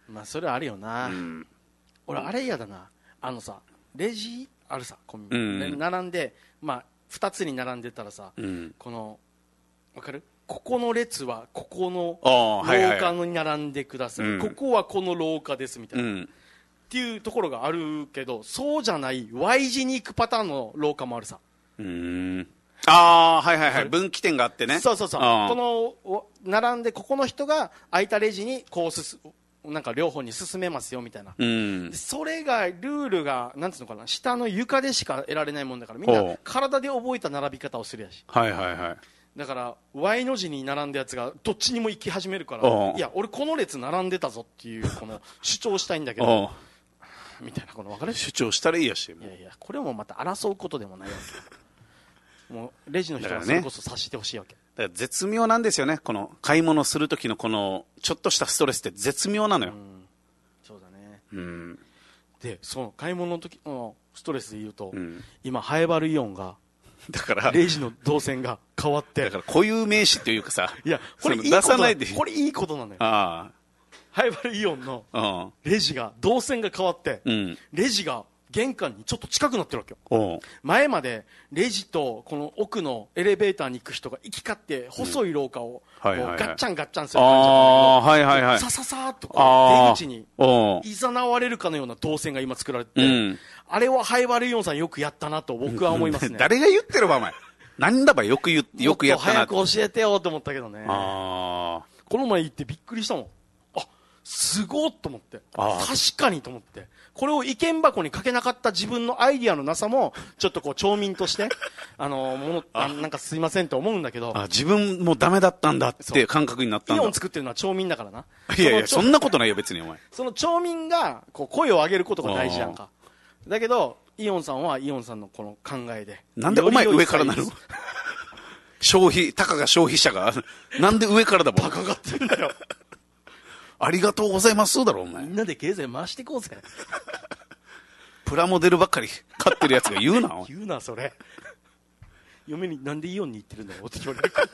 まあそれはあるよな、俺あれ嫌だな、さレジあるさコンビニ、で並んで、まあ、2つに並んでたらさ、この分かる、ここの列はここの廊下に並んでください、ここはこの廊下ですみたいな、っていうところがあるけど、そうじゃない Y 字に行くパターンの廊下もあるさ。
ああ、はいはいはい、分岐点があってね。
そうそうそう、この並んでここの人が空いたレジにこうなんか両方に進めますよみたいな、それがルールがなんていうのかな、下の床でしか得られないもんだから、みんな体で覚えた並び方をするやし、
はいはいはい、だ
から Y の字に並んだやつがどっちにも行き始めるから、いや俺この列並んでたぞっていうこの主張したいんだけどみたいな、この分かる、
主張したらいいやし、
いやいや、これもまた争うことでもないわけもうレジの人はそれこそ察してほしいわけ
だから絶妙なんですよね、この買い物する時のこのちょっとしたストレスって絶妙なのよ、
そうだね、でその買い物の時のストレスで言うと、今ハエバルイオンがだからレジの動線が変わって、
だから固有名詞というかさ、
いやこれいいこと、出さないで、これいいことなのよ。ハエバルイオンのレジが動線が変わって、レジが玄関にちょっと近くなってるわけよ。前までレジとこの奥のエレベーターに行く人が行き交って細い廊下をガッチャンガッチャンする感じだったんだけど、さささーっと出口にいざなわれるかのような動線が今作られて、あれはハイバルイオンさんよくやったなと僕は思いますね。
誰が言ってるばお前、なんだばよくやったな。もっと
早く教えてよと思ったけどね。この前行ってびっくりしたもん。すごっと思って、確かにと思って、これを意見箱にかけなかった自分のアイディアのなさもちょっとこう町民としてなんかすいませんと思うんだけど、
自分もダメだったんだって感覚になったんだ。
イオン作ってるのは町民だからな。
いやいや、そんなことないよ別にお前。
その町民がこう声を上げることが大事やんか。だけどイオンさんはイオンさんのこの考えで、
なんでお前上からなるのたかが消費者がなんで上からだもん。
バカがってるんだよ
ありがとうございますだろお前。
みんなで経済回していこうぜ
プラモデルばっかり買ってるやつが言うな
言うなそれ。嫁になんでイオンに行ってるんだよって言われるもう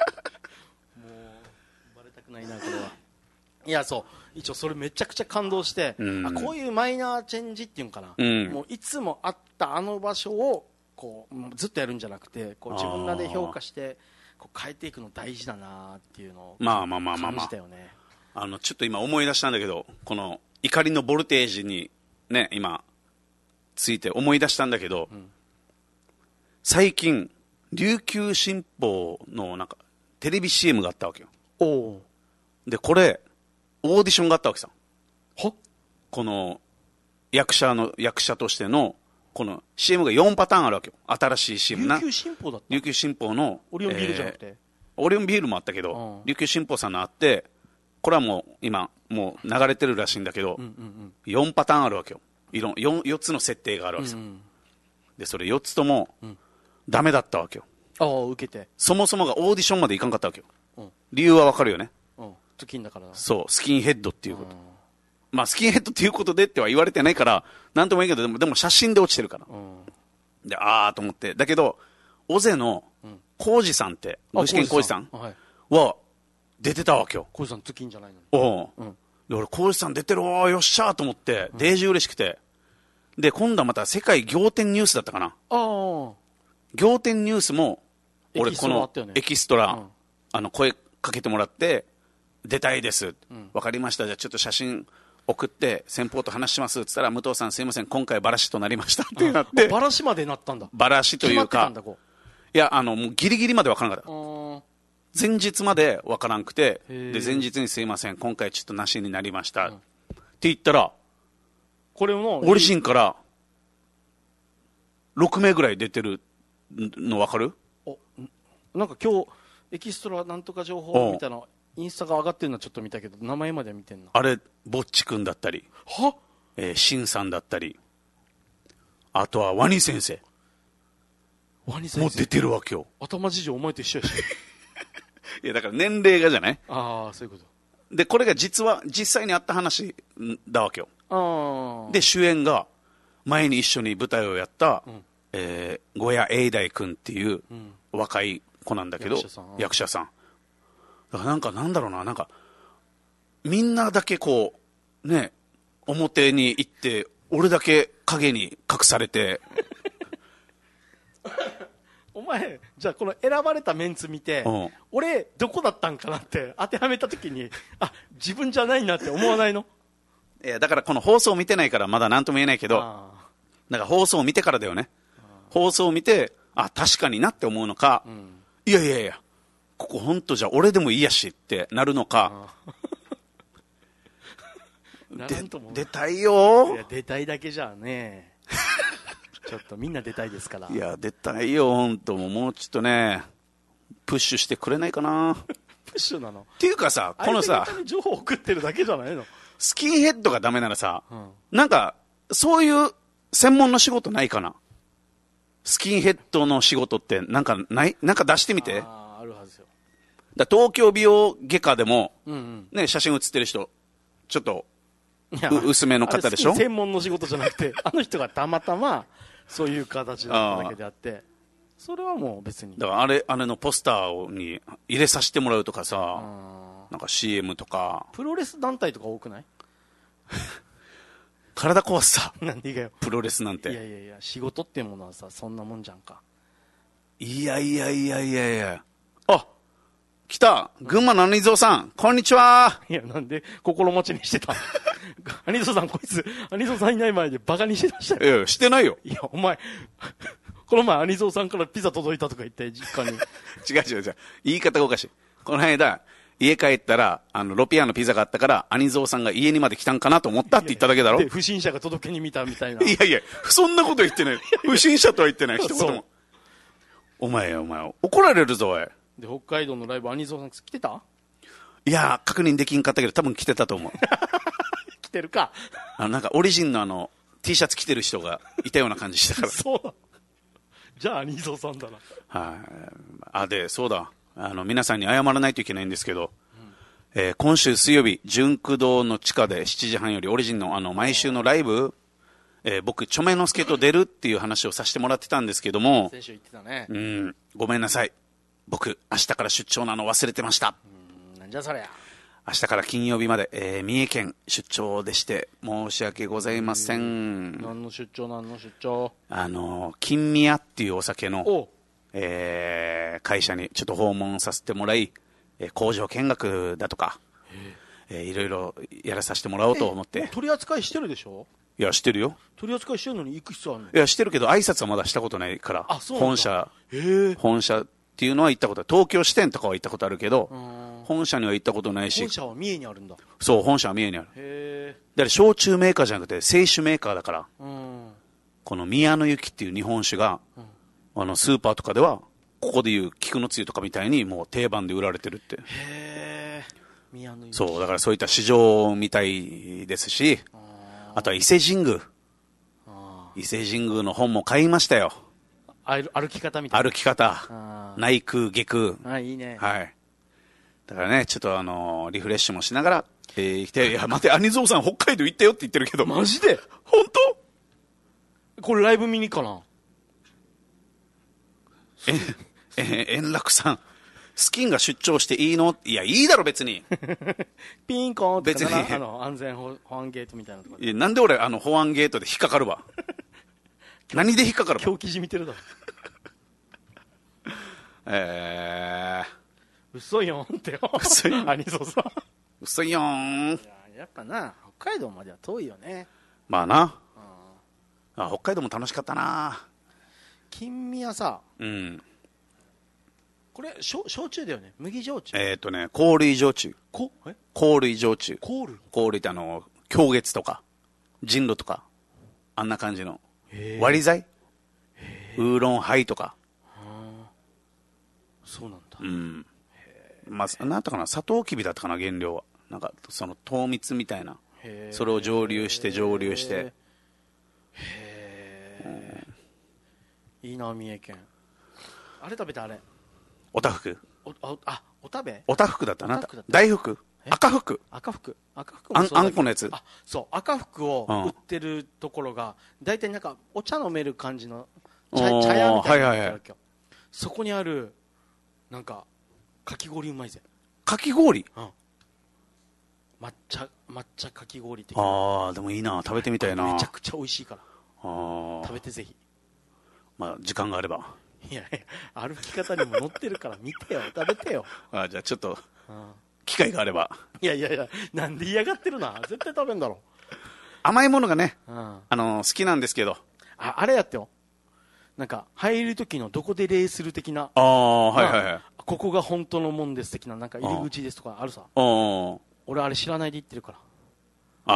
バレたくないなこれは。いやそう一応それめちゃくちゃ感動して、こういうマイナーチェンジっていうのかな、もういつもあったあの場所をこうずっとやるんじゃなくて、こう自分らで評価してこう変えていくの大事だなっていうのを感じたよね。
ちょっと今思い出したんだけど、この怒りのボルテージにね今ついて思い出したんだけど、最近琉球新報のなんかテレビ CM があったわけよ。でこれオーディションがあったわけさ。この役者としてのこの CM が4パターンあるわけよ。新しい CM な。
琉球新報だった。
琉球新報の
オリオンビールじゃなくて、
オリオンビールもあったけど、琉球新報さんのあって、これはもう今もう流れてるらしいんだけど、4パターンあるわけよ。4つの設定があるわけさ。でそれ4つともダメだったわけよ。
受けて
そもそもがオーディションまでいかんかったわけよ。理由はわかるよね。
スキンだから。
そうスキンヘッドっていうこと。まあスキンヘッドっていうことでっては言われてないからなんともいいけど、でも写真で落ちてるから、でと思って。だけど尾瀬の浩二さんって具志堅浩二さんは出てたわけよ。
浩二さんツキンじゃないのに。
で俺浩二さん出てるわよっしゃーと思ってデージ嬉しくて、で今度はまた世界仰天ニュースだったかな。仰天ニュースも俺このエキストラ声かけてもらって出たいです、わかりました、じゃあちょっと写真送って先方と話しますって言ったら、武藤さんすいません今回バラシとなりましたってなって。
バラシまでなったんだ。
バラシというかいやもうギリギリまでわからなかった。前日までわからんくて、で前日にすいません今回ちょっとなしになりました、って言ったら
これの
オリジンから6名ぐらい出てるのわかる？
なんか今日エキストラなんとか情報みたいなインスタが上がってるのはちょっと見たけど、名前までは見てんの。
あれぼっちくんだったりしんさんだったり、あとはワニ先生もう出てるわけよ。
頭事情お前と一緒やし
いやだから年齢がじゃない。
そういうこと
でこれが実際にあった話だわけよ。で主演が前に一緒に舞台をやった、小谷栄大君っていう若い子なんだけど、役者さんだからなんだろうな、なんかみんなだけこうね表に行って、俺だけ影に隠されて。
お前、じゃあこの選ばれたメンツ見て、俺、どこだったんかなって当てはめたときに、あ、自分じゃないなって思わないの？
いや、だからこの放送を見てないからまだ何とも言えないけど、だから放送を見てからだよね。放送を見て、あ、確かになって思うのか、いやいやいや、ここ本当じゃ俺でもいいやしってなるのか。出たいよ。
いや、出たいだけじゃね。ちょっとみんな出たいですから。
いや、出たいよ、本当もうちょっとね、プッシュしてくれないかな。
プッシュなの？
っていうかさ、このさ、
相手方に情報送ってるだけじゃないの？
スキンヘッドがダメならさ、なんか、そういう専門の仕事ないかな。スキンヘッドの仕事ってなんかない？なんか出してみて。
あるはずよ。
東京美容外科でも、ね、写真写ってる人、ちょっと、薄めの方でしょ？
専門の仕事じゃなくて、あの人がたまたま、そういう形だっただけであって、それはもう別に。
だからあれのポスターに入れさせてもらうとかさ、なんか CM とか。
プロレス団体とか多くない？
体壊すさ。
なんでかよ。
プロレスなんて。
いやいやいや、仕事っていうものはさ、そんなもんじゃんか。
いやいやいやいやいや。あ、来た。群馬のアニゾーさん、こんにちは。
いや、なんで心持ちにしてた？アニゾーさん、こいつ、アニゾーさんいない前でバカにしてましたよ。
いや、してないよ。
いや、お前、この前アニゾーさんからピザ届いたとか言って、実家に。
違う。言い方がおかしい。この間、家帰ったら、ロピアのピザがあったから、アニゾーさんが家にまで来たんかなと思ったって言っただけだろ？
で、不審者が届けに見たみたいな。
いやいや、そんなこと言ってない。不審者とは言ってない、一言も。お前、怒られるぞ、おい。
で、北海道のライブ、アニゾーさん来てた？
いや、確認できんかったけど、多分来てたと思う。
来てるか。
なんか、オリジンのT シャツ着てる人がいたような感じしたから。
そうだ。じゃあ、アニゾーさんだな。
はい。で、そうだ。皆さんに謝らないといけないんですけど、今週水曜日、純駆動の地下で7時半よりオリジンの毎週のライブ、僕、チョメノスケと出るっていう話をさせてもらってたんですけども、
先週言ってたね。
ごめんなさい。僕、明日から出張なの忘れてました。
なんじゃそりゃ。
明日から金曜日まで、三重県出張でして、申し訳ございません。
何の出張？
金宮っていうお酒の、会社にちょっと訪問させてもらい、工場見学だとか、いろいろやらさせてもらおうと思って。
取り扱いしてるでしょ？
いや、してるよ。
取り扱いしてるのに行く必要あるの？
いや、してるけど挨拶はまだしたことないから。
あ、そうなんだ。
本社っていうのは行ったことある。東京支店とかは行ったことあるけど、本社には行ったことないし。
本社は三重にあるんだ。
そう、本社は三重にある。だから焼酎メーカーじゃなくて清酒メーカーだから、この宮の雪っていう日本酒が、スーパーとかでは、ここでいう菊のつゆとかみたいにもう定番で売られてるって。
宮の雪。
そう、だからそういった市場みたいですし、あとは伊勢神宮。伊勢神宮の本も買いましたよ。
歩き方みたいな。
歩き方。内空、外空。
いいね。
はい。だからね、ちょっとリフレッシュもしながら、行きたい。いや、待て、アニゾーさん北海道行ったよって言ってるけど。
マジで？
本
当？これライブ見に行かな？
円楽さん、スキンが出張していいの？いや、いいだろ、別に。
ピンコーンって
別に
安全保安ゲートみたいなところ。
いや、なんで俺、保安ゲートで引っかかるわ。何で引っかかるわ。
狂気じみてるだろ。嘘よんってよ。
嘘よん。
アニゾさん。
嘘よーん。
やっぱな、北海道までは遠いよね。
まあな。北海道も楽しかったな。
金宮さ、これ焼酎だよね。麦焼酎。
香類焼酎。香類焼酎。香類って狂月とか人露とかあんな感じの割り剤、ウーロンハイとか。
そうなんだ。
まあ、なんとかな、サトウキビだったかな、原料は。なんかその糖蜜みたいな、それを蒸留して
いいな、三重県。あれ食べた、あれ。
おたふく。
お食べ？
おたふくだったな。大福。赤福。
赤福
もあんこのやつ。
そう、赤福を売ってるところが、大体なんかお茶飲める感じの茶屋みたいなのがあるわけよ。そこにあるなんかかき氷うまいぜ。
かき氷？
抹茶かき氷的な。
ああ、でもいいな、食べてみたいな。
めちゃくちゃ美味しいから食べてぜひ。
まあ時間があれば。
いやいや、歩き方にも載ってるから見てよ、食べてよ。
じゃあちょっと機会があれば。
いやいやいや、なんで嫌がってるな。絶対食べんだろ。
甘いものがね、好きなんですけど。
あれやってよ、なんか入る時のどこで礼する的な。
はいはいはい。
ここが本当のもんです的な、なんか入り口ですとかあるさ。俺あれ知らないで言ってるから。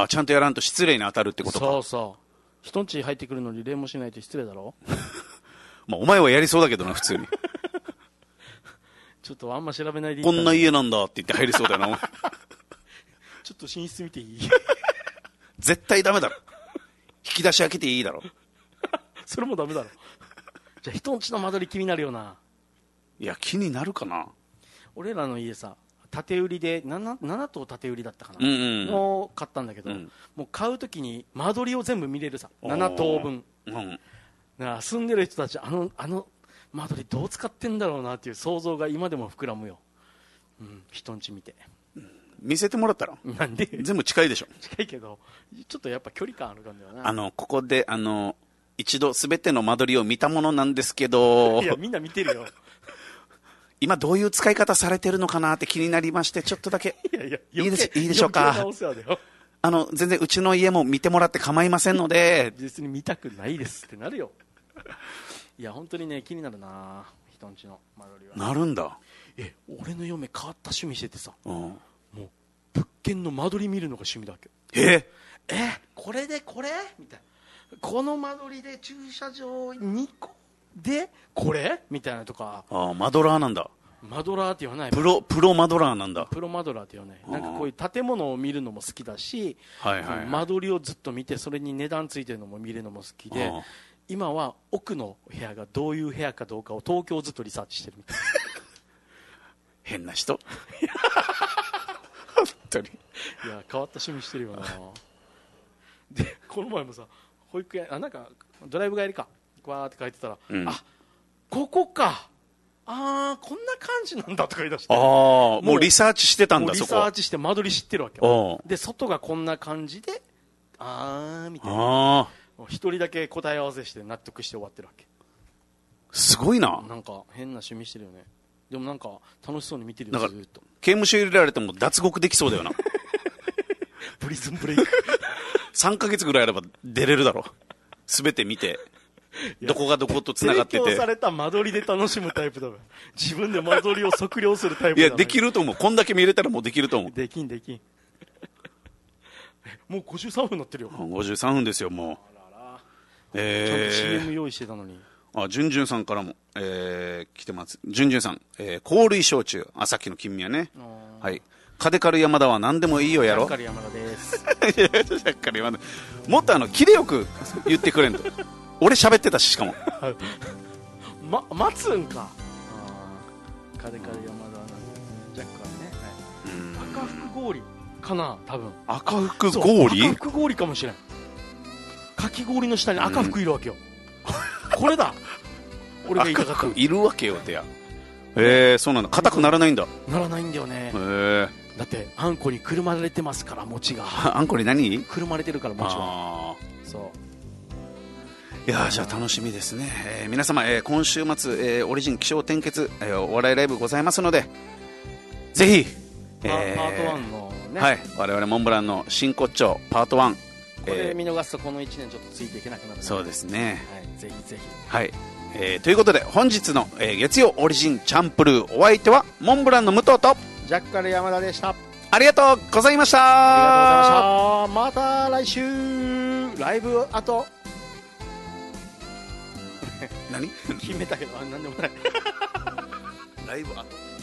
ちゃんとやらんと失礼に当たるってことか。
そうそう。人んち入ってくるのに礼もしないと失礼だろ。
まあお前はやりそうだけどな、普通に。
ちょっとあんま調べないで
こんな家なんだって言って入りそうだよな。
ちょっと寝室見ていい？
絶対ダメだろ。引き出し開けていいだろ。
それもダメだろ。じゃあ人んちの間取り気になるよな。
いや、気になるかな。
俺らの家さ、縦売りで 7棟縦売りだったかな、を買ったんだけど、もう買うときに間取りを全部見れるさ、7棟分。だから住んでる人たち、あの間取りどう使ってんだろうなっていう想像が今でも膨らむよ。人んち見て。
見せてもらったら。
なんで？
全部近いでしょ。
近いけど、ちょっとやっぱ距離感ある感じだよな。
ここで一度すべての間取りを見たものなんですけど。
いや、みんな見てるよ。
今どういう使い方されてるのかなって気になりまして、ちょっとだけ。いいでしょうか。全然うちの家も見てもらって構いませんので。
実に見たくないですってなるよ。いや、本当にね、気になるな、人んちの間取りは。
なるんだ。
俺の嫁変わった趣味しててさ、もう物件の間取り見るのが趣味だっけ。これでこれみたいな。この間取りで駐車場2個でこれみたいなとか。
マドラーなんだ。
マドラーって言わない。
プロマドラーなんだ。
プロマドラーって言わない。なんかこういう建物を見るのも好きだし、間取りをずっと見てそれに値段ついてるのも見るのも好きで、今は奥の部屋がどういう部屋かどうかを東京をずっとリサーチしてるみたいな。
変な人。本当に。
いや、変わった趣味してるよな。で、この前もさ、保育園、なんかドライブ帰りか、わーって書いてたら、ここか、こんな感じなんだとか言い出して。
もうリサーチしてたんだ、そこ。
リサーチして間取り知ってるわけよ。で、外がこんな感じで、みたいな。一人だけ答え合わせして納得して終わってるわけ。
すごいな。
なんか変な趣味してるよね。でもなんか楽しそうに見てるよ、ずっと。
刑務所入れられても脱獄できそうだよな。
プリズンブレイク。
3ヶ月ぐらいあれば出れるだろ。すべて見て。どこがどこと繋がってて。
提供された間取りで楽しむタイプだもん。自分で間取りを測量するタイプだ。
いや、できると思う。こんだけ見れたらもうできると思う。
できん。もう53分になってるよ。
53分ですよ、もう。
ちゃんと CM 用意してたのに。
じゅんじゅんさんからも、来てます。じゅんじゅんさん、香類焼酎。さっきの金宮ね。はい。カデカル山田は何でもいいよやろ。
ジャッカル山田です。
ジャッカル山田。もっとキレよく言ってくれんと。俺喋ってたし、しかも。
待つんか。カデカル山田なんで。ジャッカルね。赤福氷かな、多分。
赤福氷？
赤福氷かもしれん。かき氷の下に赤福いるわけよ。これだ。俺が言いたかった。
赤福いるわけよってや。そうなんだ。硬くならないんだ。
ならないんだよね。だってあんこにくるまれてますから、餅が。
あんこに何？
くるまれてるから、餅は。そう。
いやじゃあ楽しみですね。皆様、今週末、オリジン起承転結、お笑いライブございますので、ぜひ、
パート1のね。
はい。我々モンブランの真骨頂パート1。
これ見逃すとこの1年ちょっとついていけなくなる。
そうですね。
はい。ぜひぜひ。
はい。ということで本日の、月曜オリジンチャンプルー、お相手はモンブランの武藤と
ジャッカル山田でした。
ありがとうございました。
ありがとうございました。また来週ライブ後。
何
決めたけど何でもない。
ライブ後。